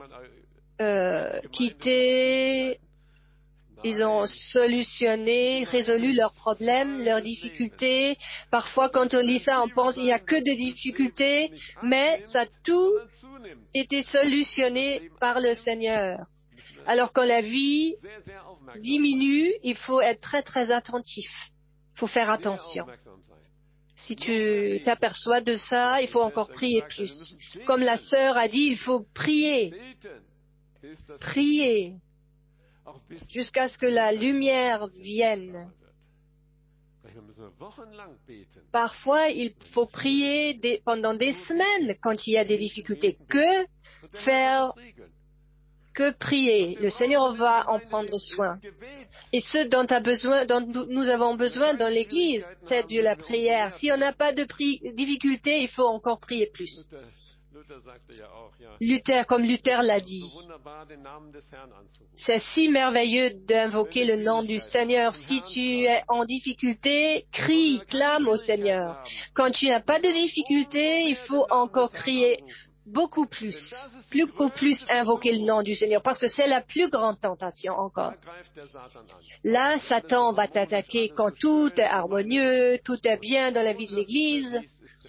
[SPEAKER 3] quitté, ils ont solutionné, résolu leurs problèmes, leurs difficultés. Parfois, quand on lit ça, on pense qu'il n'y a que des difficultés, mais ça a tout été solutionné par le Seigneur. Alors quand la vie diminue, il faut être très très attentif. Il faut faire attention. Si tu t'aperçois de ça, il faut encore prier plus. Comme la sœur a dit, il faut prier. Prier jusqu'à ce que la lumière vienne. Parfois, il faut prier pendant des semaines quand il y a des difficultés. Que faire? Que prier? Le Seigneur va en prendre soin. Et ce dont nous avons besoin dans l'Église, c'est de la prière. Si on n'a pas de difficulté, il faut encore prier plus. Comme Luther l'a dit, c'est si merveilleux d'invoquer le nom du Seigneur. Si tu es en difficulté, crie, clame au Seigneur. Quand tu n'as pas de difficulté, il faut encore crier beaucoup plus invoquer le nom du Seigneur, parce que c'est la plus grande tentation encore. Là, Satan va t'attaquer quand tout est harmonieux, tout est bien dans la vie de l'Église.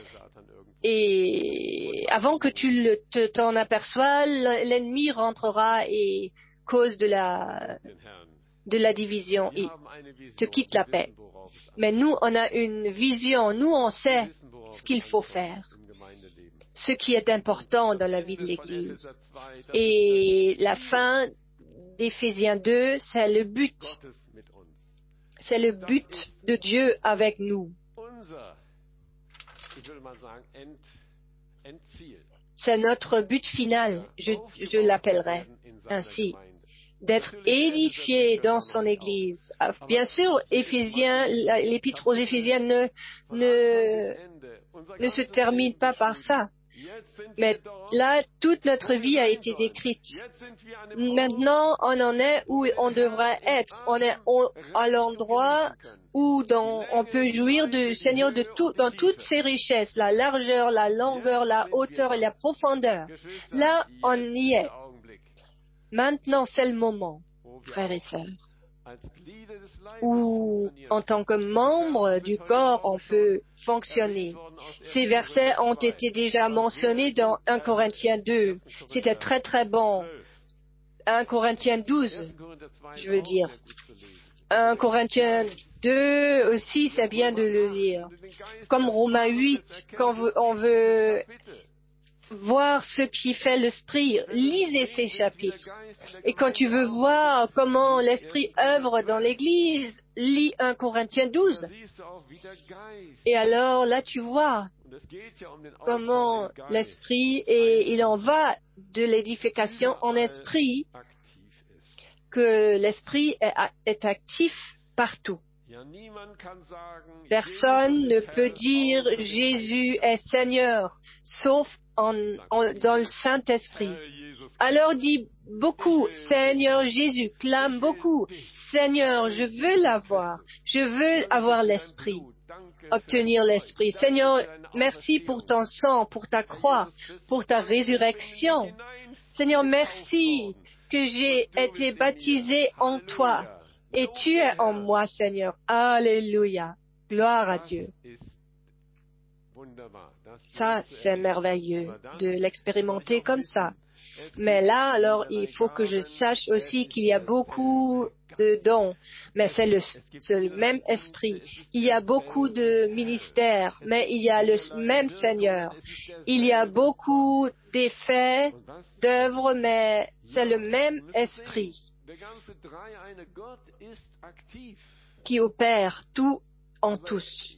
[SPEAKER 3] Et avant que tu t'en aperçoies, l'ennemi rentrera et cause de la division et te quitte la paix. Mais nous, on a une vision, nous, on sait ce qu'il faut faire, ce qui est important dans la vie de l'Église. Et la fin d'Éphésiens 2, c'est le but. C'est le but de Dieu avec nous. C'est notre but final, je l'appellerai ainsi, d'être édifié dans son Église. Bien sûr, l'épître aux Éphésiens ne se termine pas par ça. Mais là, toute notre vie a été décrite. Maintenant, on en est où on devrait être. On est à l'endroit où on peut jouir du Seigneur dans toutes ses richesses, la largeur, la longueur, la hauteur et la profondeur. Là, on y est. Maintenant, c'est le moment, frères et sœurs, où, en tant que membre du corps, on peut fonctionner. Ces versets ont été déjà mentionnés dans 1 Corinthiens 2. C'était très très bon. 1 Corinthiens 12, je veux dire. 1 Corinthiens 2 aussi, c'est bien de le lire. Comme Romains 8, quand on veut voir ce qui fait l'esprit, lisez ces chapitres. Et quand tu veux voir comment l'esprit œuvre dans l'Église, lis 1 Corinthiens 12. Et alors là, tu vois comment l'esprit, et il en va de l'édification en esprit, que l'esprit est actif partout. Personne ne peut dire Jésus est Seigneur, sauf dans le Saint-Esprit. Alors dis beaucoup, Seigneur Jésus, clame beaucoup, Seigneur, je veux l'avoir, je veux avoir l'Esprit, obtenir l'Esprit. Seigneur, merci pour ton sang, pour ta croix, pour ta résurrection. Seigneur, merci que j'ai été baptisé en toi et tu es en moi, Seigneur. Alléluia. Gloire à Dieu. Ça, c'est merveilleux de l'expérimenter comme ça. Mais là, alors, il faut que je sache aussi qu'il y a beaucoup de dons, mais c'est le même esprit. Il y a beaucoup de ministères, mais il y a le même Seigneur. Il y a beaucoup d'effets, d'œuvres, mais c'est le même esprit qui opère tout en tous.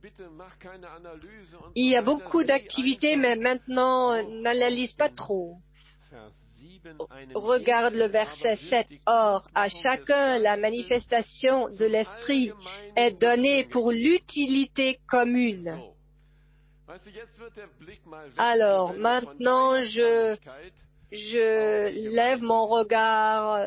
[SPEAKER 3] Il y a beaucoup d'activités, mais maintenant, n'analyse pas trop. Regarde le verset 7. Or, à chacun, la manifestation de l'Esprit est donnée pour l'utilité commune. Alors, maintenant, je lève mon regard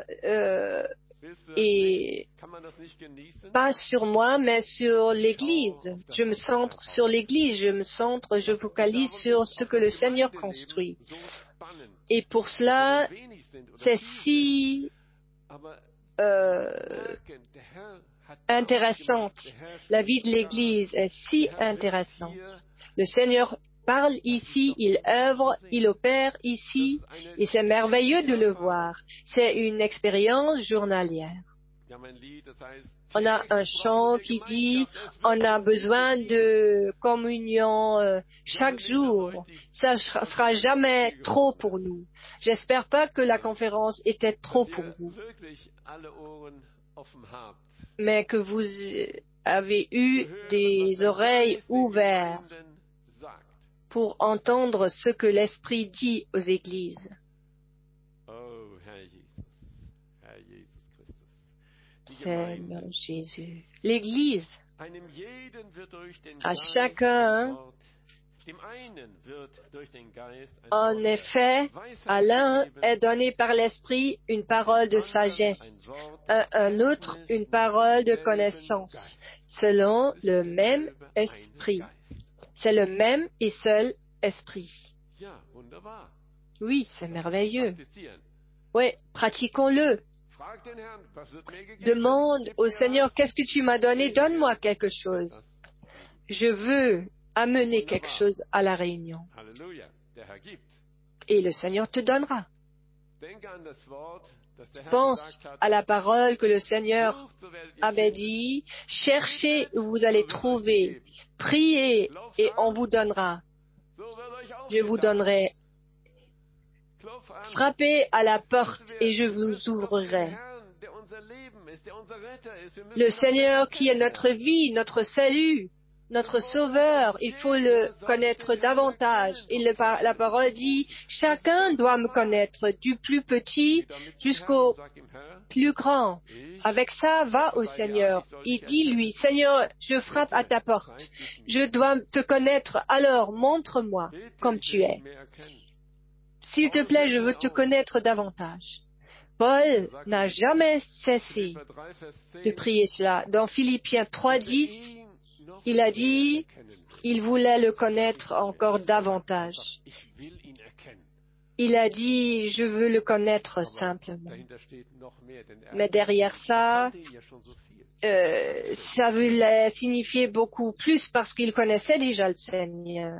[SPEAKER 3] et pas sur moi, mais sur l'Église. Je me centre sur l'Église, je focalise sur ce que le Seigneur construit. Et pour cela, c'est si intéressante. La vie de l'Église est si intéressante. Le Seigneur parle ici, il œuvre, il opère ici, et c'est merveilleux de le voir. C'est une expérience journalière. On a un chant qui dit, on a besoin de communion chaque jour. Ça ne sera jamais trop pour nous. J'espère pas que la conférence était trop pour vous. Mais que vous avez eu des oreilles ouvertes pour entendre ce que l'Esprit dit aux églises. Seigneur Jésus, l'Église, à chacun, en effet, à l'un est donné par l'Esprit une parole de sagesse, à un autre une parole de connaissance, selon le même Esprit. C'est le même et seul Esprit. Oui, c'est merveilleux. Oui, pratiquons-le. Demande au Seigneur, qu'est-ce que tu m'as donné? Donne-moi quelque chose. Je veux amener quelque chose à la réunion. Et le Seigneur te donnera. Pense à la parole que le Seigneur avait dit, cherchez et vous allez trouver, priez et on vous donnera. Je vous donnerai. Frappez à la porte et je vous ouvrirai. Le Seigneur qui est notre vie, notre salut, notre Sauveur, il faut le connaître davantage. Et la parole dit, chacun doit me connaître, du plus petit jusqu'au plus grand. Avec ça, va au Seigneur. Et dis-lui, Seigneur, je frappe à ta porte. Je dois te connaître, alors montre-moi comme tu es. S'il te plaît, je veux te connaître davantage. Paul n'a jamais cessé de prier cela. Dans Philippiens 3:10, il a dit, il voulait le connaître encore davantage. Il a dit, je veux le connaître simplement. Mais derrière ça, ça voulait signifier beaucoup plus parce qu'il connaissait déjà le Seigneur.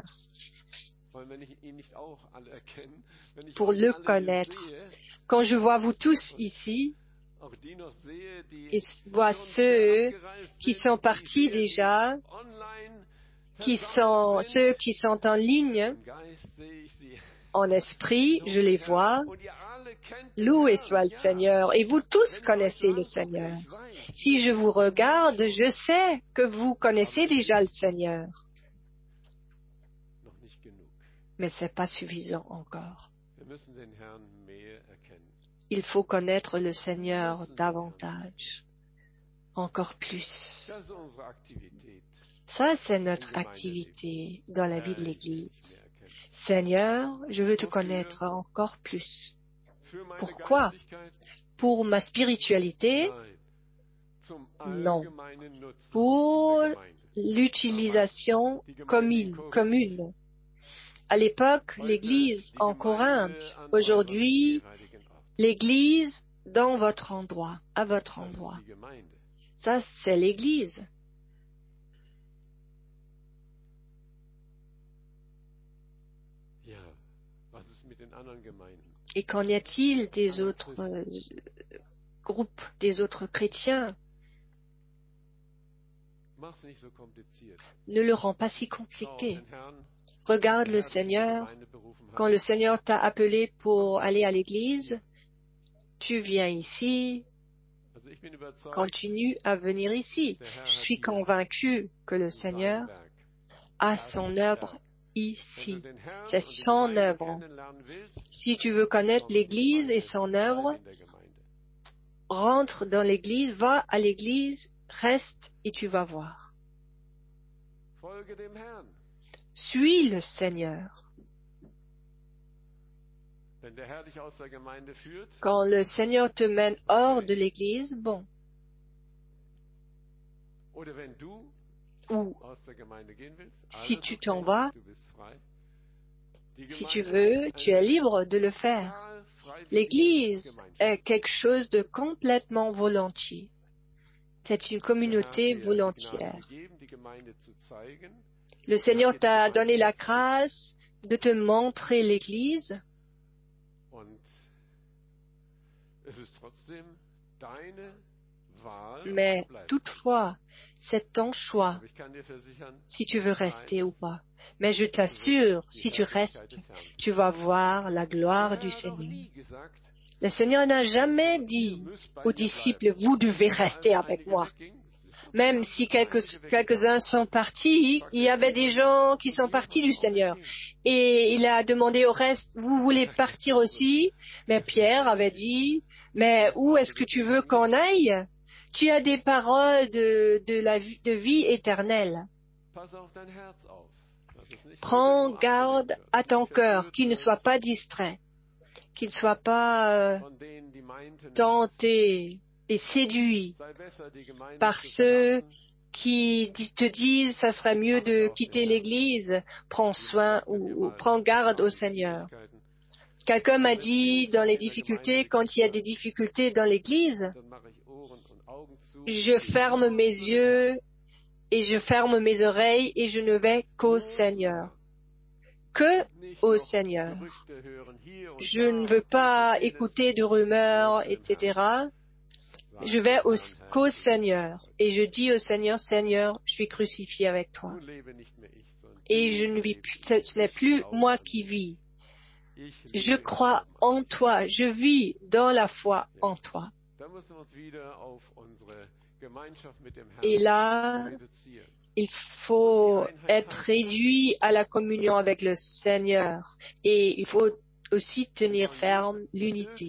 [SPEAKER 3] Pour le connaître. Quand je vois vous tous ici, et vois ceux qui sont partis déjà, ceux qui sont en ligne, en esprit, je les vois. Loué soit le Seigneur. Et vous tous connaissez le Seigneur. Si je vous regarde, je sais que vous connaissez déjà le Seigneur. Mais ce n'est pas suffisant encore. Il faut connaître le Seigneur davantage, encore plus. Ça, c'est notre activité dans la vie de l'Église. Seigneur, je veux te connaître encore plus. Pourquoi? Pour ma spiritualité? Non. Pour l'utilisation commune. À l'époque, l'Église en Corinthe. Aujourd'hui, l'Église dans votre endroit, à votre endroit. Ça, c'est l'Église. Et qu'en y-a-t-il des autres groupes, des autres chrétiens? Ne le rends pas si compliqué. Regarde le Seigneur. Quand le Seigneur t'a appelé pour aller à l'église, tu viens ici. Continue à venir ici. Je suis convaincu que le Seigneur a son œuvre ici. C'est son œuvre. Si tu veux connaître l'église et son œuvre, rentre dans l'église, va à l'église, reste et tu vas voir. Suis le Seigneur. Quand le Seigneur te mène hors de l'église, bon. Ou si tu t'en vas, si tu veux, tu es libre de le faire. L'église est quelque chose de complètement volontiers. C'est une communauté volontaire. Le Seigneur t'a donné la grâce de te montrer l'Église. Mais toutefois, c'est ton choix si tu veux rester ou pas. Mais je t'assure, si tu restes, tu vas voir la gloire du Seigneur. Le Seigneur n'a jamais dit aux disciples, vous devez rester avec moi. Même si quelques-uns sont partis, il y avait des gens qui sont partis du Seigneur. Et il a demandé au reste, vous voulez partir aussi? Mais Pierre avait dit, mais où est-ce que tu veux qu'on aille? Tu as des paroles de vie éternelle. Prends garde à ton cœur, qu'il ne soit pas distrait, qu'il ne soit pas tenté et séduit par ceux qui te disent ça serait mieux de quitter l'Église. Prends soin ou prends garde au Seigneur. Quelqu'un m'a dit dans les difficultés, quand il y a des difficultés dans l'Église, je ferme mes yeux et je ferme mes oreilles et je ne vais qu'au Seigneur. Que au Seigneur. Je ne veux pas écouter de rumeurs, etc. Je vais qu'au Seigneur. Et je dis au Seigneur, Seigneur, je suis crucifié avec toi. Et je ne vis plus, ce n'est plus moi qui vis. Je crois en toi. Je vis dans la foi en toi. Et là, il faut être réduit à la communion avec le Seigneur. Et il faut aussi tenir ferme l'unité.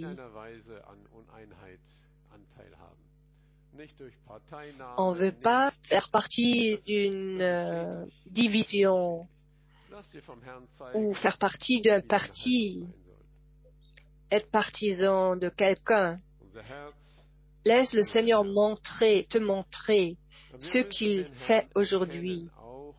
[SPEAKER 3] On ne veut pas faire partie d'une division ou faire partie d'un parti, être partisan de quelqu'un. Laisse le Seigneur te montrer ce qu'il fait aujourd'hui.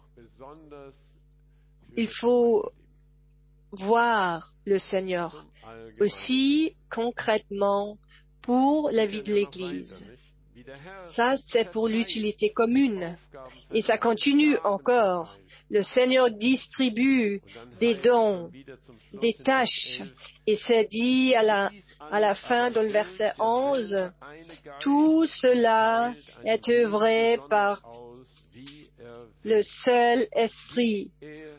[SPEAKER 3] Il faut voir le Seigneur aussi concrètement pour la vie de l'Église. Ça, c'est pour l'utilité commune. Et ça continue encore. Le Seigneur distribue des dons, des tâches. Et c'est dit à la fin dans le verset 11, tout cela est œuvré par le seul Esprit.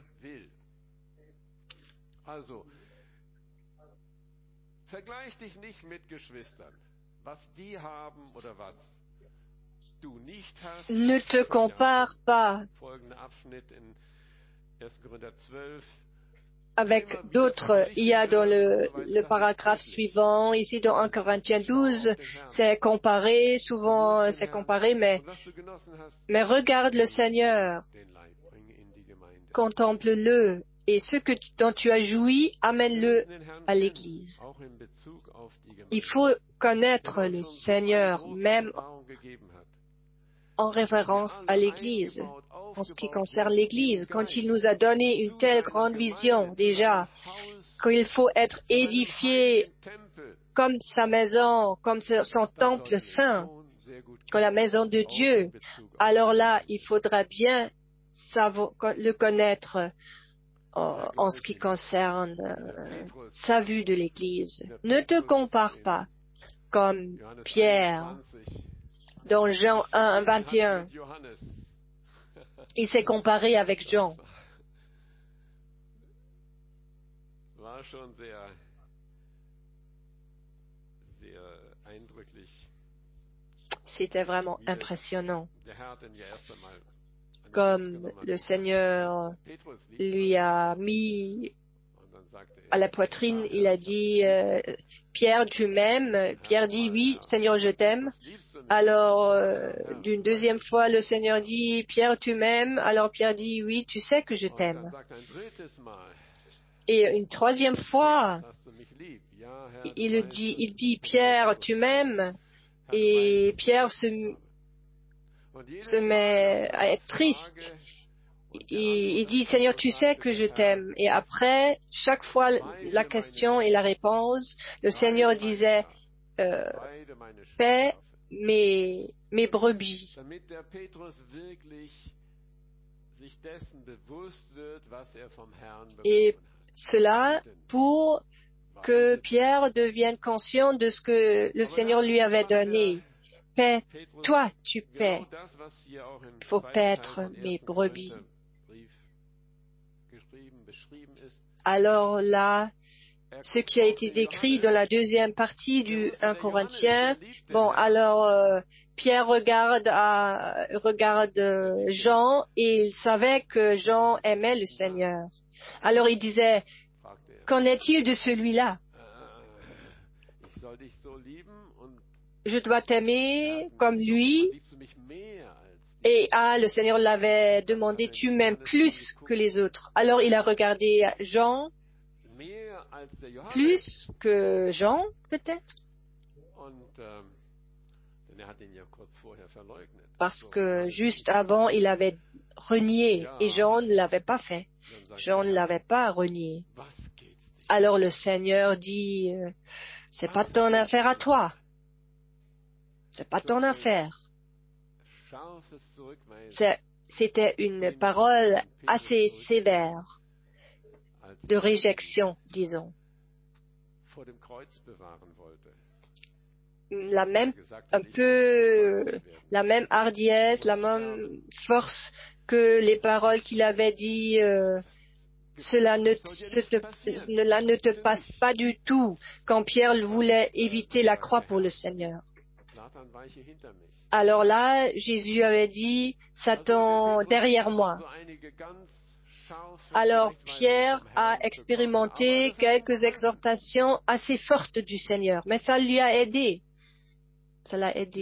[SPEAKER 2] Vergleich dich nicht mit Geschwistern, was die haben oder was du nicht hast.
[SPEAKER 3] Ne te compare pas avec d'autres. Il y a dans le paragraphe suivant, ici dans 1 Corinthiens 12, c'est comparé, souvent c'est comparé, mais regarde le Seigneur, contemple-le, et ce dont tu as joui, amène-le à l'Église. Il faut connaître le Seigneur, même en référence à l'Église, en ce qui concerne l'Église, quand il nous a donné une telle grande vision déjà, qu'il faut être édifié comme sa maison, comme son temple saint, comme la maison de Dieu, alors là, il faudra bien le connaître en ce qui concerne sa vue de l'Église. Ne te compare pas comme Pierre dans Jean 1, 21. Il s'est comparé avec Jean. C'était vraiment impressionnant. Comme le Seigneur lui a mis à la poitrine, il a dit, Pierre, tu m'aimes? Pierre dit, oui, Seigneur, je t'aime. Alors, d'une deuxième fois, le Seigneur dit, Pierre, tu m'aimes? Alors Pierre dit, oui, tu sais que je t'aime. Et une troisième fois, il dit, Pierre, tu m'aimes? Et Pierre se met à être triste. Il dit, Seigneur, tu sais que je t'aime. Et après, chaque fois, la question et la réponse, le Seigneur disait, paie mes brebis. Et cela pour que Pierre devienne conscient de ce que le Seigneur lui avait donné. Paie, toi, tu paies. Il faut paître mes brebis. Alors là, ce qui a été décrit dans la deuxième partie du 1 Corinthiens. Bon, alors Pierre regarde Jean et il savait que Jean aimait le Seigneur. Alors il disait, qu'en est-il de celui-là? Je dois t'aimer comme lui. Et le Seigneur l'avait demandé, tu m'aimes plus que les autres. Alors il a regardé Jean, plus que Jean, peut-être. Parce que juste avant, il avait renié et Jean ne l'avait pas fait. Jean ne l'avait pas renié. Alors le Seigneur dit, c'est pas ton affaire à toi. C'est pas ton affaire. C'était une parole assez sévère de réjection, disons. La même hardiesse, la même force que les paroles qu'il avait dit, cela ne te passe pas du tout quand Pierre voulait éviter la croix pour le Seigneur. Alors là, Jésus avait dit, Satan, derrière moi. Alors Pierre a expérimenté quelques exhortations assez fortes du Seigneur, mais ça lui a aidé. Ça l'a aidé.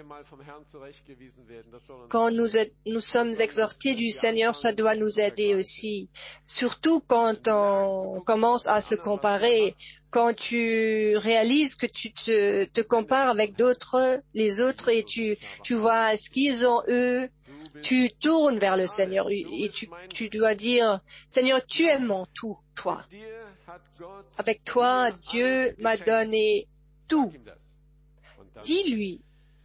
[SPEAKER 3] Quand nous sommes exhortés du Seigneur, ça doit nous aider aussi. Surtout quand on commence à se comparer, quand tu réalises que tu te compares avec les autres, et tu vois ce qu'ils ont eux, tu tournes vers le Seigneur et tu dois dire, Seigneur, tu es mon tout, toi. Avec toi, Dieu m'a donné tout. Dis-lui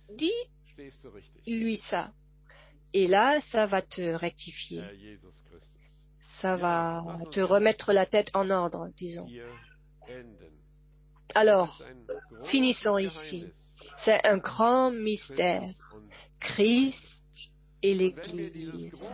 [SPEAKER 3] ça. Et là, ça va te rectifier. Ça va te remettre la tête en ordre, disons. Alors, finissons ici. C'est un grand mystère. Christ et l'Église.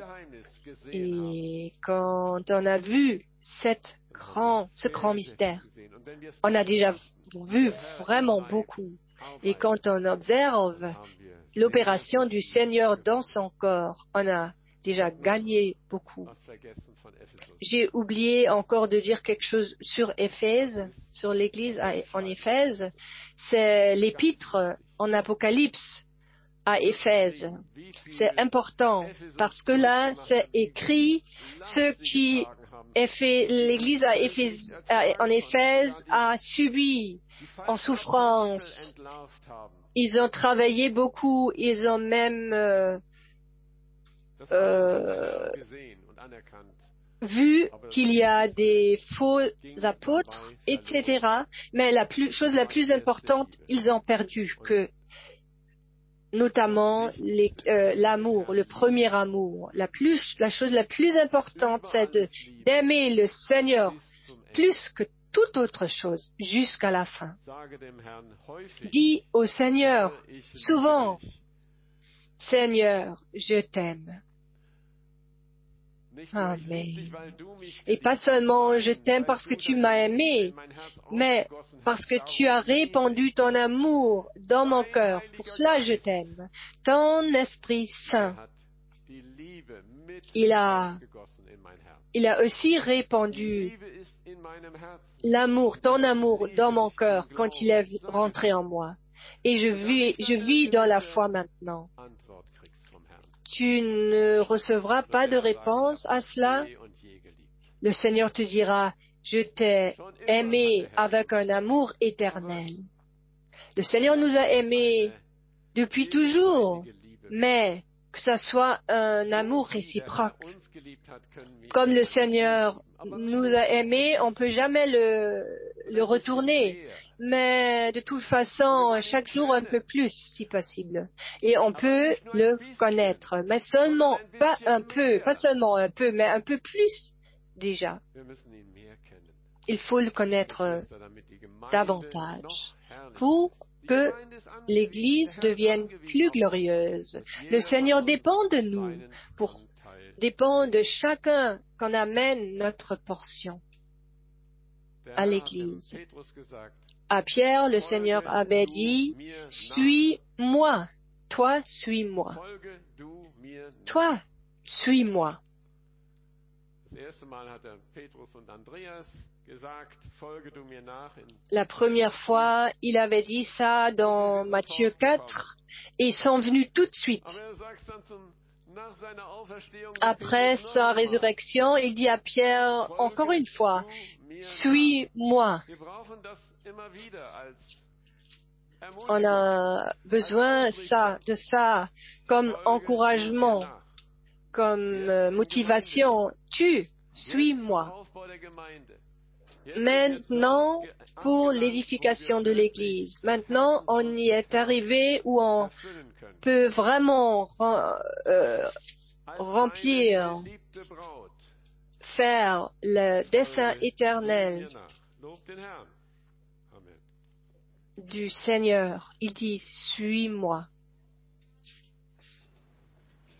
[SPEAKER 3] Et quand on a vu ce grand mystère, on a déjà vu vraiment beaucoup. Et quand on observe l'opération du Seigneur dans son corps, on a déjà gagné beaucoup. J'ai oublié encore de dire quelque chose sur Éphèse, sur l'Église en Éphèse. C'est l'épître en Apocalypse à Éphèse. C'est important parce que là, c'est écrit ce qui l'Église en Éphèse a subi en souffrance. Ils ont travaillé beaucoup, ils ont même vu qu'il y a des faux apôtres, etc. Mais chose la plus importante, ils ont perdu que notamment l'amour, le premier amour. La chose la plus importante, c'est d'aimer le Seigneur plus que toute autre chose jusqu'à la fin. Dis au Seigneur souvent, Seigneur, je t'aime. Amen. Et pas seulement je t'aime parce que tu m'as aimé, mais parce que tu as répandu ton amour dans mon cœur. Pour cela, je t'aime. Ton Esprit Saint, il a aussi répandu ton amour dans mon cœur quand il est rentré en moi. Et je vis dans la foi maintenant. Tu ne recevras pas de réponse à cela. Le Seigneur te dira, je t'ai aimé avec un amour éternel. Le Seigneur nous a aimés depuis toujours, mais que ça soit un amour réciproque. Comme le Seigneur nous a aimés, on ne peut jamais le retourner. Mais de toute façon, chaque jour un peu plus, si possible. Et on peut le connaître, mais seulement, pas seulement un peu, mais un peu plus déjà. Il faut le connaître davantage pour que l'Église devienne plus glorieuse. Le Seigneur dépend de nous, dépend de chacun qu'on amène notre portion. à l'Église. À Pierre, le Seigneur avait dit, « Suis-moi, toi, suis-moi. Toi, suis-moi. » La première fois, il avait dit ça dans Matthieu 4 et ils sont venus tout de suite. Après sa résurrection, il dit à Pierre encore une fois, « Suis-moi. » On a besoin de ça comme encouragement, comme motivation. Tu, suis-moi. Maintenant, pour l'édification de l'Église, maintenant on y est arrivé où on peut vraiment remplir, faire le dessein éternel du Seigneur. Il dit, suis-moi.